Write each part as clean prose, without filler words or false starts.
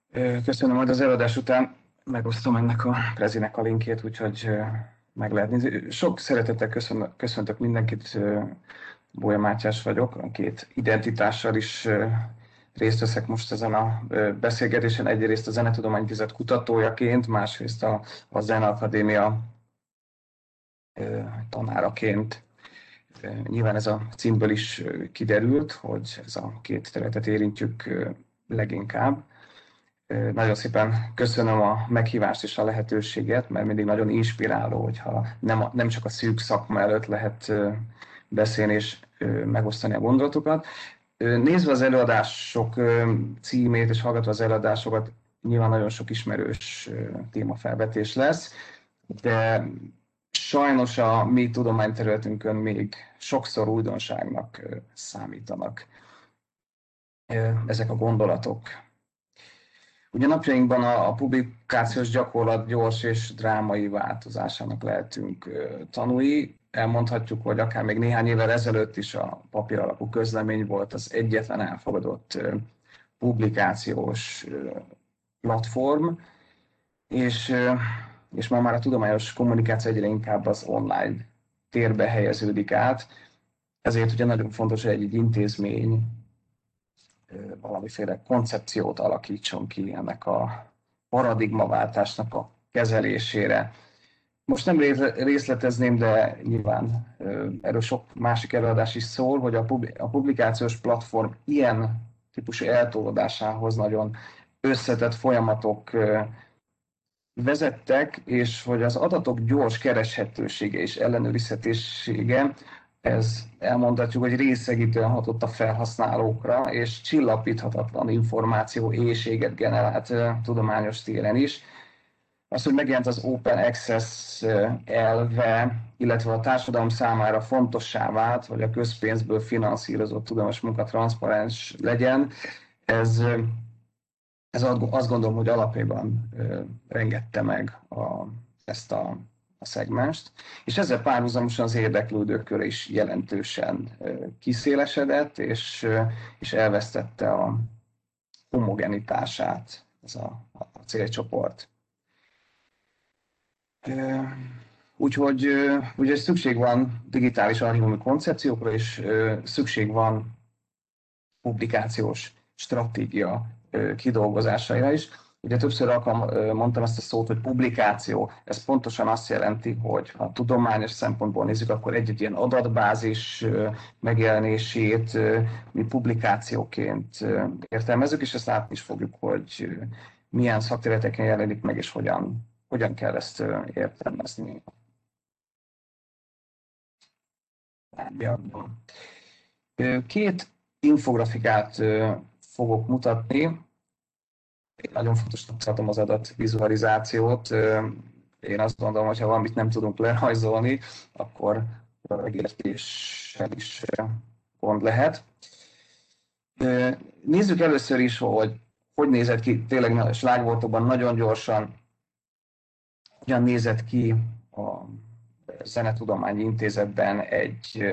Köszönöm, majd az előadás után megosztom ennek a prezinek a linkjét, úgyhogy meg lehet nézni. Sok szeretettel köszöntök mindenkit, Bolya Mátyás vagyok, a két identitással is részt veszek most ezen a beszélgetésen. Egyrészt a Zenetudományintézet kutatójaként, másrészt a Zeneakadémia tanáraként. Nyilván ez a címből is kiderült, hogy ez a két területet érintjük leginkább. Nagyon szépen köszönöm a meghívást és a lehetőséget, mert mindig nagyon inspiráló, hogyha nem csak a szűk szakma előtt lehet beszélni és megosztani a gondolatokat. Nézve az előadások címét és hallgatva az előadásokat, nyilván nagyon sok ismerős témafelvetés lesz, de sajnos a mi tudományterületünkön még sokszor újdonságnak számítanak ezek a gondolatok. Ugye napjainkban a publikációs gyakorlat gyors és drámai változásának lehetünk tanúi. Elmondhatjuk, hogy akár még néhány évvel ezelőtt is a papír alapú közlemény volt az egyetlen elfogadott publikációs platform, és ma már a tudományos kommunikáció egyre inkább az online térbe helyeződik át. Ezért ugye nagyon fontos, hogy egy intézmény valamiféle koncepciót alakítson ki ennek a paradigmaváltásnak a kezelésére. Most nem részletezném, de nyilván erről sok másik előadás is szól, hogy a publikációs platform ilyen típusú eltolódásához nagyon összetett folyamatok vezettek, és hogy az adatok gyors kereshetősége és ellenőrizhetősége, ez elmondhatjuk, hogy részegítően hatott a felhasználókra, és csillapíthatatlan információ éhséget generált tudományos téren is. Az, hogy megjelent az Open Access elve, illetve a társadalom számára fontossá vált, hogy a közpénzből finanszírozott tudományos munka transzparens legyen, ez azt gondolom, hogy alapjában rengette meg ezt a szegmenst, és ezzel párhuzamosan az érdeklődők köre is jelentősen kiszélesedett, és elvesztette a homogenitását ez a célcsoport. Úgyhogy ugye szükség van digitális archívumi koncepciókra, és szükség van publikációs stratégia kidolgozásaira is. Ugye többször mondtam ezt a szót, hogy publikáció. Ez pontosan azt jelenti, hogy ha tudományos szempontból nézzük, akkor egy ilyen adatbázis megjelenését mi publikációként értelmezzük, és ezt látni is fogjuk, hogy milyen szakterületeken jelenik meg, és hogyan kell ezt értelmezni. Két infografikát fogok mutatni. Én nagyon fontosnak tartom az adatvizualizációt. Én azt gondolom, hogy ha valamit nem tudunk lerajzolni, akkor a megértéssel is gond lehet. Nézzük először is, hogy nézett ki, tényleg a slágvortokban nagyon gyorsan, hogyan nézett ki a Zenetudományi Intézetben egy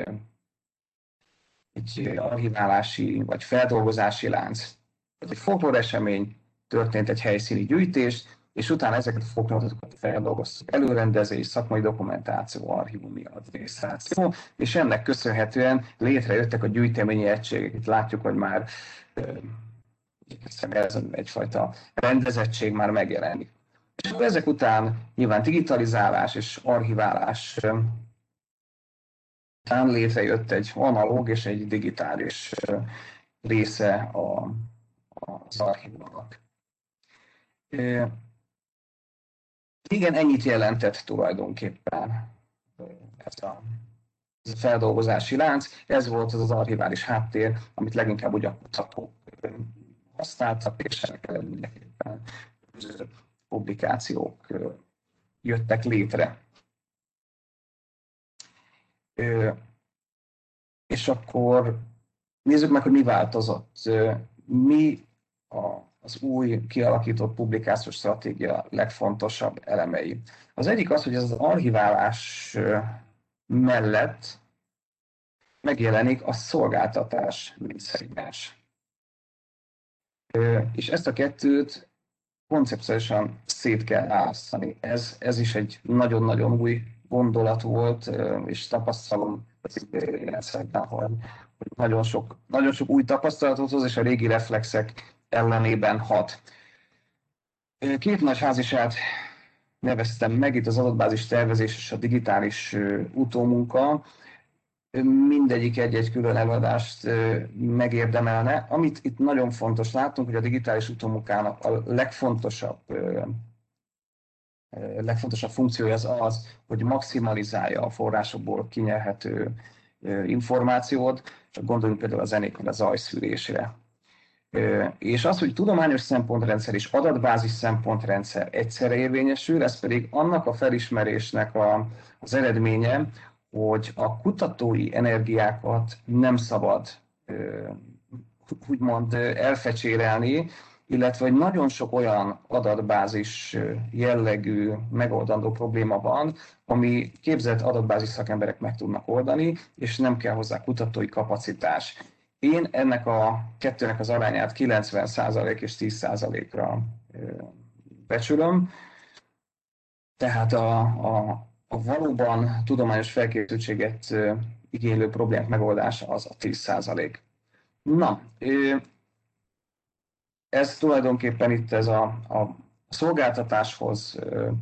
archiválási vagy feldolgozási lánc. Egy folkloresemény, történt egy helyszíni gyűjtés, és utána ezeket a folkloratokat feldolgoztuk. Előrendezés, szakmai dokumentáció, archívumi adminisztráció, és ennek köszönhetően létrejöttek a gyűjteményi egységek. Itt látjuk, hogy már ez egyfajta rendezettség már megjelenik. És ezek után nyilván digitalizálás és archiválás után létrejött egy analóg és egy digitális része az archívumnak. Igen, ennyit jelentett tulajdonképpen ez a feldolgozási lánc. Ez volt az archivális háttér, amit leginkább ugye a kutatók használtak, és ennek eredményeképpen publikációk jöttek létre. És akkor nézzük meg, hogy mi változott. Mi az új kialakított publikációs stratégia legfontosabb elemei. Az egyik az, hogy ez az archiválás mellett megjelenik a szolgáltatás mint szegmens. És ezt a kettőt koncepciósan szét kell választani. Ez is egy nagyon-nagyon új gondolat volt, és tapasztalom az életszerben, hogy nagyon sok új tapasztalatot hoz, és a régi reflexek ellenében hat. Két nagy házisát neveztem meg, itt az adatbázis tervezés és a digitális utómunka. Mindegyik egy-egy külön előadást megérdemelne. Amit itt nagyon fontos látunk, hogy a digitális utómunkának a legfontosabb funkciója az, hogy maximalizálja a forrásokból kinyerhető információt, csak gondoljunk például a zenéknél a zajszűrésre. És az, hogy tudományos szempontrendszer és adatbázis szempontrendszer egyszerre érvényesül, ez pedig annak a felismerésnek az eredménye, hogy a kutatói energiákat nem szabad úgymond elfecsérelni, illetve hogy nagyon sok olyan adatbázis jellegű megoldandó probléma van, ami képzett adatbázis szakemberek meg tudnak oldani, és nem kell hozzá kutatói kapacitás. Én ennek a kettőnek az arányát 90% és 10%-ra becsülöm, tehát a valóban tudományos felkészültséget igénylő problémák megoldása az a 10%. Na, ez tulajdonképpen itt ez a szolgáltatáshoz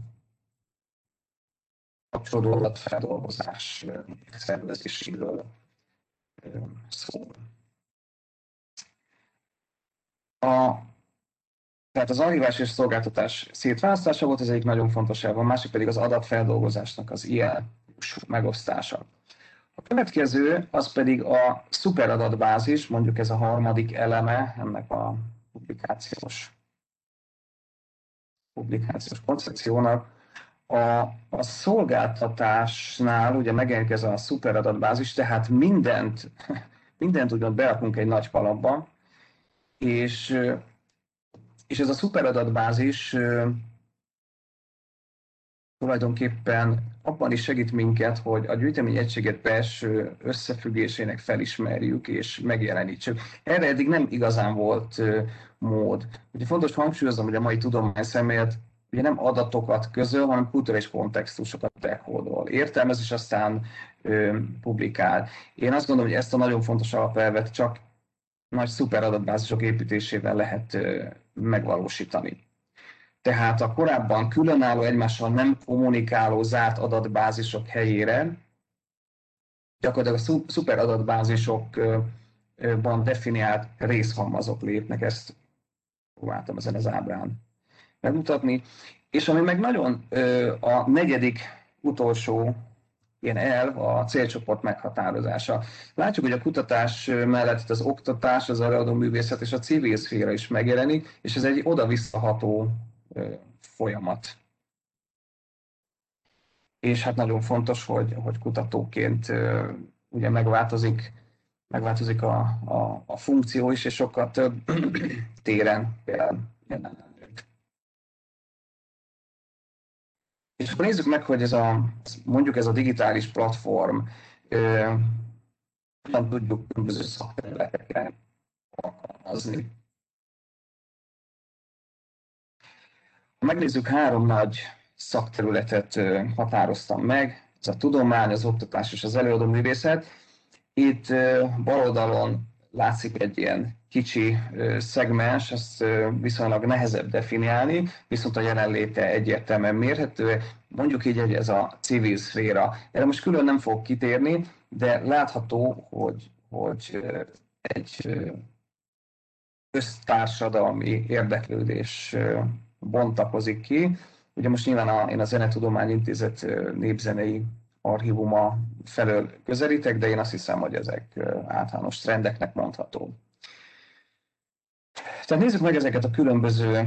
kapcsolódó adatfeldolgozás szervezéséről szól. Tehát az archivás és szolgáltatás szétválasztása volt, ez egyik nagyon fontos elv, a másik pedig az adatfeldolgozásnak az ilyen megosztása. A következő az pedig a szuperadatbázis, mondjuk ez a harmadik eleme ennek a publikációs koncepciónak. A szolgáltatásnál ugye megjelenik ez a szuperadatbázis, tehát mindent ugyan berakunk egy nagy kalapba, és ez a szuperadatbázis tulajdonképpen abban is segít minket, hogy a gyűjtemény egységet belső összefüggésének felismerjük és megjelenítsük. Erre eddig nem igazán volt mód. Ugye fontos hangsúlyoznom, hogy a mai tudományszemlélet ugye nem adatokat közöl, hanem kulturális kontextusokat dekódol. Értelmez és aztán publikál. Én azt gondolom, hogy ezt a nagyon fontos alapelvet csak nagy szuperadatbázisok építésével lehet megvalósítani. Tehát a korábban különálló, egymással nem kommunikáló zárt adatbázisok helyére gyakorlatilag a szuperadatbázisokban definiált részhalmazok lépnek, ezt próbáltam ezen az ábrán megmutatni. És ami meg nagyon a negyedik utolsó ilyen elv, a célcsoport meghatározása. Látjuk, hogy a kutatás mellett az oktatás, az előadóművészet és a civil szféra is megjelenik, és ez egy oda-visszaható folyamat. És hát nagyon fontos, hogy kutatóként ugye megváltozik a funkció is, és sokkal több téren jelen. És akkor nézzük meg, hogy mondjuk ez a digitális platform hogyan tudjuk különböző szakterületeken alkalmazni. Ha megnézzük, 3 nagy szakterületet határoztam meg, ez a tudomány, az oktatás és az előadóművészet. Itt bal oldalon látszik egy ilyen kicsi szegmens, ezt viszonylag nehezebb definiálni, viszont a jelenléte egyértelműen mérhető. Mondjuk így, hogy ez a civil szféra. Erre most külön nem fogok kitérni, de látható, hogy egy köztársadalmi érdeklődés bontakozik ki. Ugye most nyilván én a Zenetudományi Intézet népzenei archívuma felől közelítek, de én azt hiszem, hogy ezek általános trendeknek mondható. Tehát nézzük meg ezeket a különböző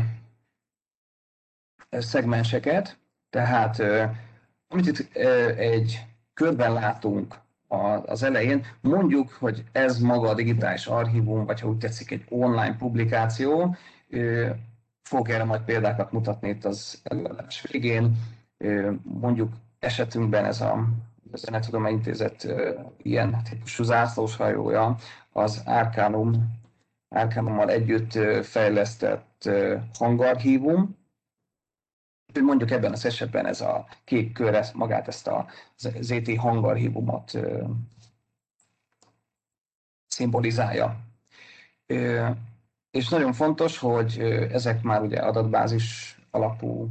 szegmenseket. Tehát amit itt egy körben látunk az elején, mondjuk, hogy ez maga a digitális archívum, vagy ha úgy tetszik, egy online publikáció. Fogok erre majd példákat mutatni itt az előadás végén. Mondjuk esetünkben ez a Zenetudományi Intézet ilyen típusú zászlóshajója, az Arcanum Arcanummal együtt fejlesztett hangarchívum. Mondjuk ebben az esetben ez a kék kör magát ezt a ZT hangarchívumot szimbolizálja. És nagyon fontos, hogy ezek már ugye adatbázis alapú,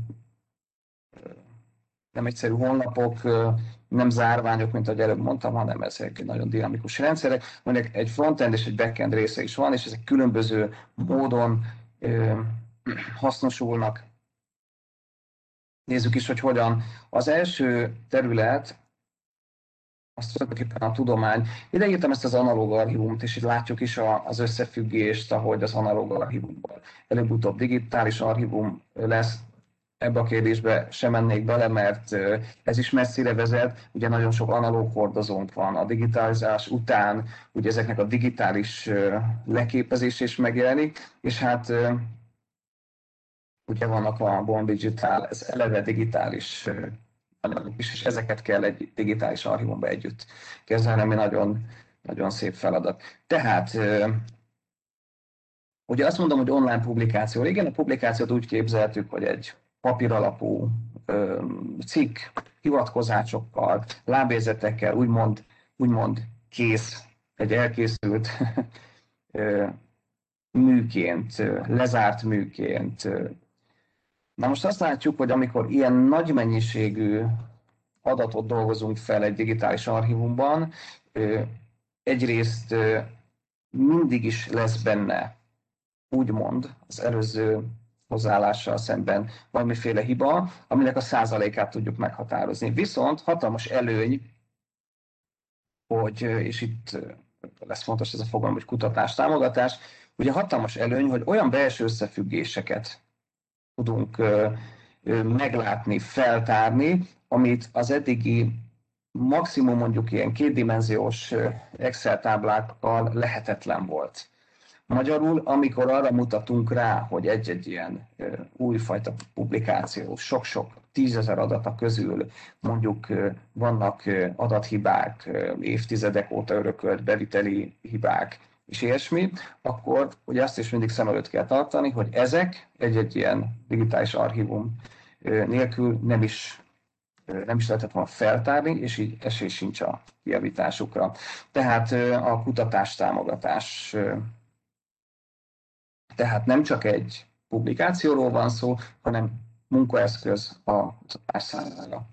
nem egyszerű honlapok, nem zárványok, mint ahogy előbb mondtam, hanem ezek nagyon dinamikus rendszerek. Mondjuk egy frontend és egy backend része is van, és ezek különböző módon hasznosulnak. Nézzük is, hogy hogyan. Az első terület, az tulajdonképpen a tudomány. Ide írtam ezt az analóg archívumot, és itt látjuk is az összefüggést, ahogy az analóg archívumból előbb-utóbb digitális archívum lesz. Ebbe a kérdésbe sem mennék bele, mert ez is messzire vezet. Ugye nagyon sok analóg hordozónk van a digitalizás után, ugye ezeknek a digitális leképezés is megjelenik, és hát ugye vannak a Born Digital, ez eleve digitális anyagok is, és ezeket kell egy digitális archívumba együtt kezelni, ami nagyon, nagyon szép feladat. Tehát ugye azt mondom, hogy online publikáció. Régen a publikációt úgy képzeltük, hogy egy papíralapú cikk, hivatkozásokkal, lábjegyzetekkel, úgymond kész, egy elkészült műként, lezárt műként. Na most azt látjuk, hogy amikor ilyen nagy mennyiségű adatot dolgozunk fel egy digitális archívumban, egyrészt mindig is lesz benne, úgymond az előző hozzáállással szemben valamiféle hiba, aminek a százalékát tudjuk meghatározni. Viszont hatalmas előny, hogy, és itt lesz fontos ez a fogalom, hogy kutatás, támogatás, ugye hatalmas előny, hogy olyan belső összefüggéseket tudunk meglátni, feltárni, amit az eddigi maximum mondjuk ilyen kétdimenziós Excel táblákkal lehetetlen volt. Magyarul, amikor arra mutatunk rá, hogy egy-egy ilyen újfajta publikáció, sok-sok 10 000 adata közül mondjuk vannak adathibák, évtizedek óta örökölt beviteli hibák, és ilyesmi, akkor ugye azt is mindig szem előtt kell tartani, hogy ezek egy-egy ilyen digitális archívum nélkül nem is lehetett volna feltárni, és így esély sincs a kijavításukra. Tehát a kutatás támogatás. Tehát nem csak egy publikációról van szó, hanem munkaeszköz a kutatás számára.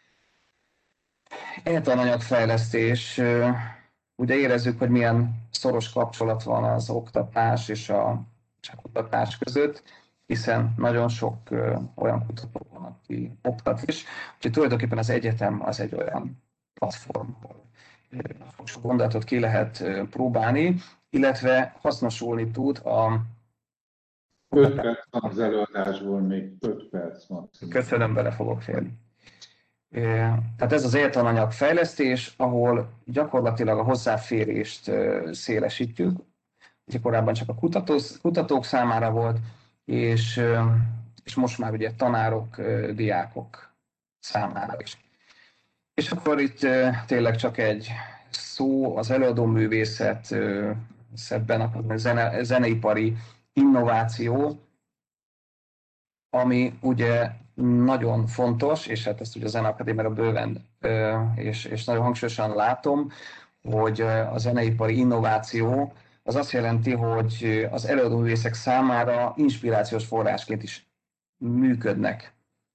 Tananyagfejlesztés. Ugye érezzük, hogy milyen szoros kapcsolat van az oktatás és a kutatás között, hiszen nagyon sok olyan kutató van, aki oktat is. Úgyhogy tulajdonképpen az egyetem az egy olyan platform, ahol sok gondolatot ki lehet próbálni, illetve hasznosulni tud a 5 perc van az előadásból, még 5 perc van. Köszönöm, bele fogok férni. Tehát ez az éltananyag fejlesztés, ahol gyakorlatilag a hozzáférést szélesítjük. Ugye korábban csak a kutatók számára volt, és most már ugye tanárok, diákok számára is. És akkor itt tényleg csak egy szó, az előadóművészet, szebben a zeneipari innováció, ami ugye nagyon fontos, és hát ezt ugye a Zeneakadémiára bőven és nagyon hangsúlyosan látom, hogy a zeneipari innováció az azt jelenti, hogy az előadóművészek számára inspirációs forrásként is működnek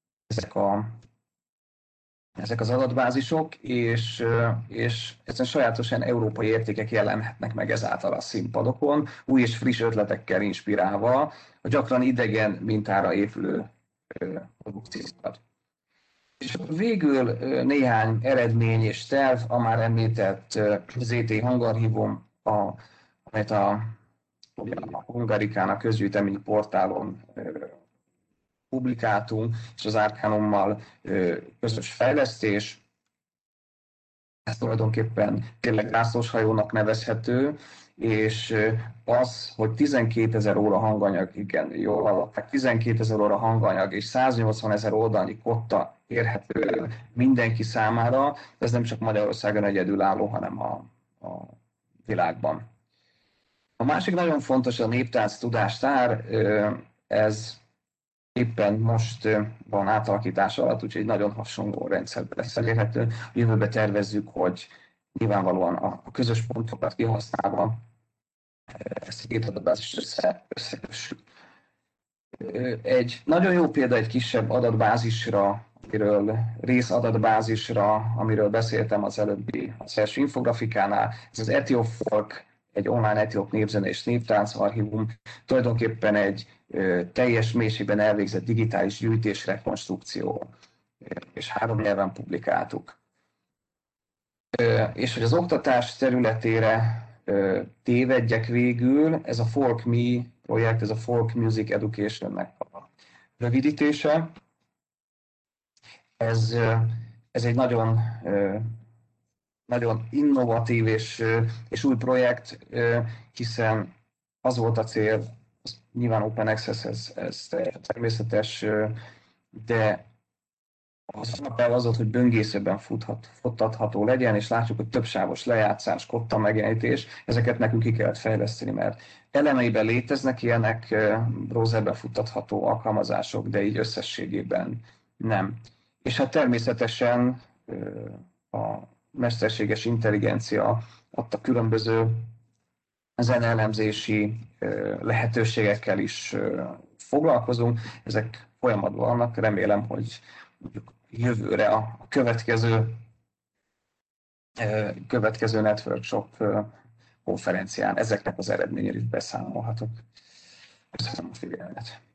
ezek az adatbázisok, és ezen sajátosan európai értékek jelenhetnek meg ezáltal a színpadokon, új és friss ötletekkel inspirálva a gyakran idegen mintára épülő produkciókat. És végül néhány eredmény és terv, a már említett ZT hangarchívum, amelyet a Hungarikán, a közgyűjteményi portálon publikáltunk, és az Arcanummal közös fejlesztés. Ez tulajdonképpen tényleg zászlóshajónak nevezhető, és az, hogy 12 000 óra hanganyag, igen, jól hallották, 12 000 óra hanganyag és 180 000 oldalnyi kotta érhető mindenki számára, ez nem csak Magyarországon egyedülálló, hanem a világban. A másik nagyon fontos a néptánc tudástár, ez éppen most van átalakítás alatt, úgyhogy egy nagyon hasonló rendszerben lesz elérhető. A jövőbe tervezzük, hogy nyilvánvalóan a közös pontokat kihasználva ezt a két adatbázist összekössük. Egy nagyon jó példa egy kisebb adatbázisra, részadatbázisra, amiről beszéltem az első infografikánál. Ez az Ethiofolk, egy online etióp népzene és néptánc archívum, tulajdonképpen egy teljes mélységben elvégzett digitális gyűjtés, rekonstrukció, és 3 nyelven publikáltuk. És hogy az oktatás területére tévedjek végül, ez a FolkMe projekt, ez a Folk Music Education-nek a rövidítése. Ez egy nagyon, nagyon innovatív és új projekt, hiszen az volt a cél, nyilván Open Access, ez természetes, de az alapelv az volt, hogy böngészőben futtatható legyen, és látjuk, hogy többsávos lejátszás, kotta megjelenítés, ezeket nekünk ki kellett fejleszteni, mert elemeiben léteznek ilyenek, browserben futtatható alkalmazások, de így összességében nem. És hát természetesen a mesterséges intelligencia adta különböző zeneelemzési lehetőségekkel is foglalkozunk. Ezek folyamatban vannak, remélem, hogy mondjuk jövőre a következő Networkshop konferencián ezeknek az eredményéről is beszámolhatok. Köszönöm a figyelmet.